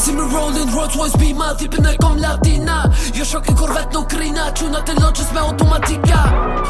Si me rollin Rolls Royce Beamer, tipin e kom latina. Jo shokin korvet në krina, quna të loqës me automatika.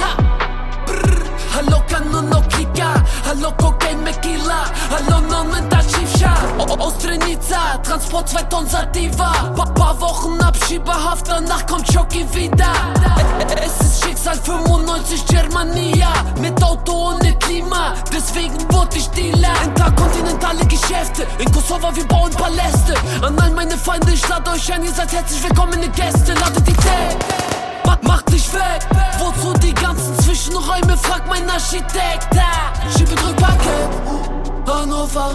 Hallo kanon no klika, hallo kokain me kila, hallo non me ta qifsha. Ostrenica, transport 2 Tonnen Sativa. Paar Wochen Abschiebe, Haft, danach kommt Schock wieder. Es ist Schicksal 95 Germania, mit Auto ohne Klima, deswegen wurde ich Dealer. Interkontinentale Geschäfte, in Kosovo wir bauen Paläste. An all meine Feinde, ich lade euch ein, ihr seid herzlich willkommene Gäste. Ladet die Tag, macht dich weg. Wozu die ganzen Zwischenräume, fragt mein Architekt. Schiebedrückpaket, Hannover,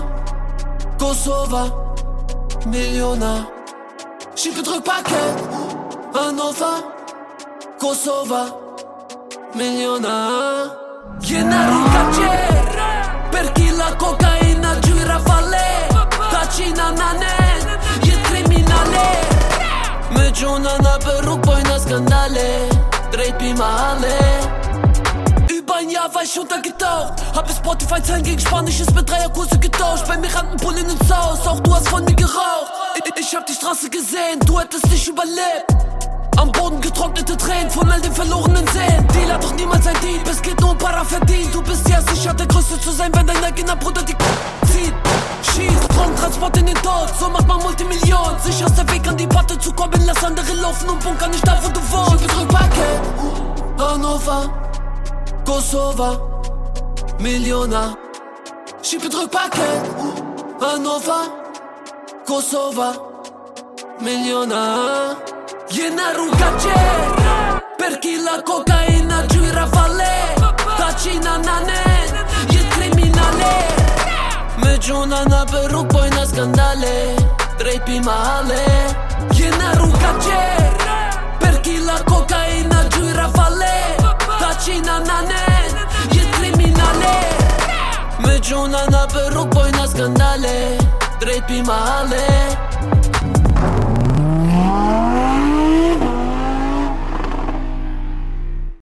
Kosovo, Millioner. Schiebedrückpaket, Hannover, Kosovo, Millioner. Jenarukacie, per chila cocaina giura valle. Tacina nanen, je criminale. Me gjuna na Peru pojna skandale, drejt pi Mahalle. Über ein Jahr war ich untergetaucht, hab Spotify-Zahlen gegen Spanisches mit 3 Kurse getauscht. Bei Migrantenpullen ins Haus, auch du hast von mir geraucht. Ich hab die Straße gesehen, du hättest nicht überlebt. Am Boden getrocknete Tränen von all den verlorenen Seelen. Deal hat doch niemals ein Deal, es geht nur um Para-Verdient. Du bist ja sicher der Größte zu sein, wenn dein eigener Bruder die zieht. Schießt, Transport in den Tod, so macht man Multimillionen. Sicherster Weg an die Patte zu kommen, lass andere laufen und bunkern nicht da, wo du wohnst. Schiebedrückpaket, Hannover, Kosovo, Millioner. Schiebedrückpaket, Hannover, Kosovo, Millioner. Jenarukacie, per chila cocaina giura valle. Tacina nanen, je criminale. Me gjuna na Peru pojna skandale, drejt pi Mahalle. Jenarukacie, per chila cocaina giura valle. Tacina nanen, je criminale. Me gjuna na Peru pojna skandale, drejt pi Mahalle.